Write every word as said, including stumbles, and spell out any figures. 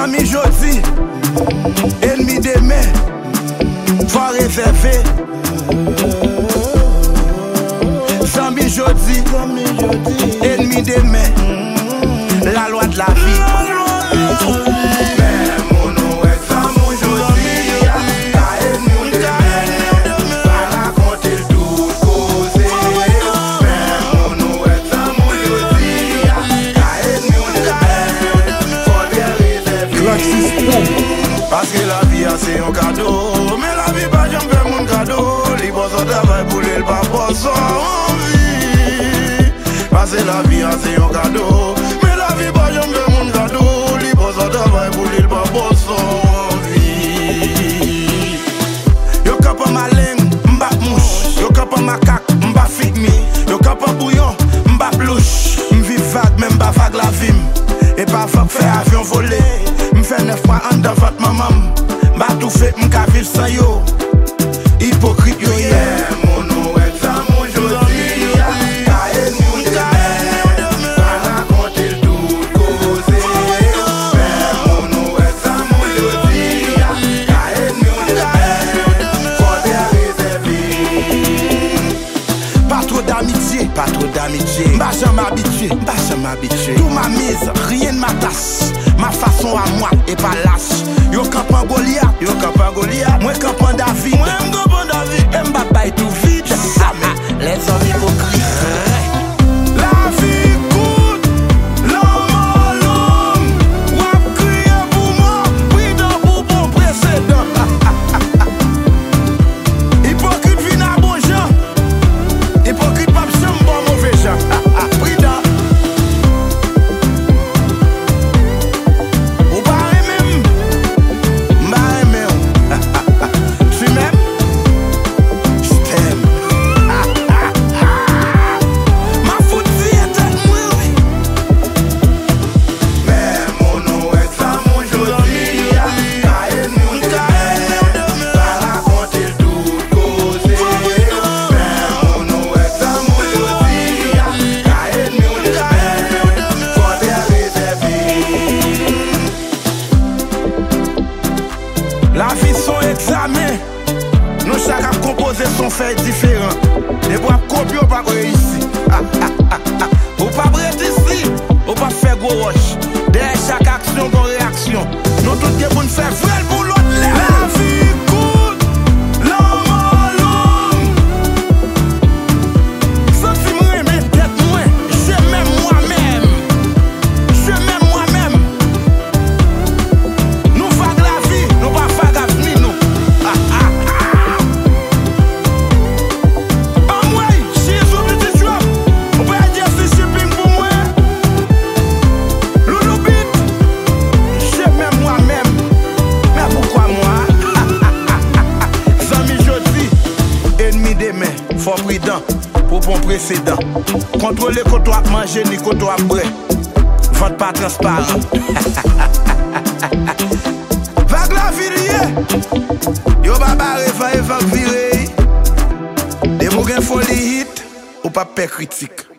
Zami jodi, ennemi demain, faut réserver. Zami jodi, ennemi demain, la loi de la vie. Parce que la vie c'est un cadeau, mais la vie pas jamais fait mon cadeau. Les boss au travail pour le pas pour envie. Parce que la vie c'est un cadeau, mais la vie pas jamais fait mon cadeau. Les boss au travail pour le pas pour envie. Yo kapa ma langue, m'ba mouche. Yo kapa ma cac, m'ba figmi. Yo kapa bouillon, m'ba blouche. M'vive vague, même pas vague la vie. Et pas faut faire avion volé. M'fait neuf mois en dans votre maman. M'a tout fait, m'ka vivre sans yo. Hypocrite yo yeah. Mon nom est ça, mon jodi. Kaen moun demain, pas raconter tout causé. Mon nom est ça, mon jodi. Kaen moun demain, faut bien réserver. Pas trop d'amitié, pas trop d'amitié. M'ba jamais habitué, m'ba jamais habitué. Tout ma mise, rien de ma tasse. Ma façon à moi et pas lâche. Yo campan Goliath, yo campan Goliath. Moi campan David, moi campan David. Et m'baba tout vide. Les hommes hypocrites. La vie coûte, l'homme l'homme. Wap crier pour moi, prudent pour bon précédent. Hypocrite vin à bon gens. Hypocrite pas m'chambe bon mauvais gens. Prudent. La vie son examen. Nous chacun composé son fait différent. Et pour copier ou pas réussir. Ou pas prêter ici. Ou pas faire gros rush. Derrière chaque action, bonne réaction. Nous tous les pour nous faire vrai pour l'autre. La vie coûte l'homme l'homme. Sans si moi mes têtes moi, je m'aime moi-même. Je m'aime moi-même. Nous faisons la vie, nous pas faisons l'avenir nous. En moi, si je suis petit job, on peut dire c'est shipping pour moi. Loulou bit, je m'aime moi-même. Mais pourquoi moi? Zami jodi, ennemi demain, faut prudent pour bon précédent. Contrôler quand tu as mangé ni quand tu as bré. Vote pas transparent. Vague la vie, yo baba refa et vague viré. Des mots folie hit ou pas père critique.